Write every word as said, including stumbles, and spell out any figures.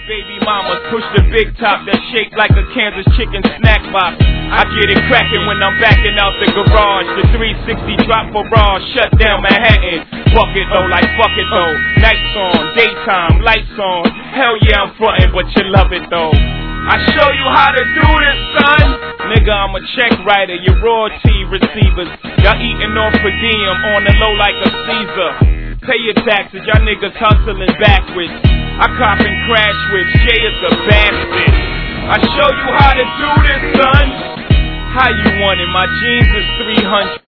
baby mamas push the big top that shake like a Kansas chicken snack box. I get it cracking when I'm backing out the garage. The three sixty drop for raw, shut down Manhattan. Fuck it though, like fuck it though. Nights on, daytime, lights on. Hell yeah, I'm frontin', but you love it though. I show you how to do this, son. Nigga, I'm a check writer, your royalty receivers. Y'all eating off per diem on the low like a Caesar. Pay your taxes, y'all niggas hustling backwards. I cop and crash with Jay is a bastard. I show you how to do this, son. How you want it? My jeans is three hundred.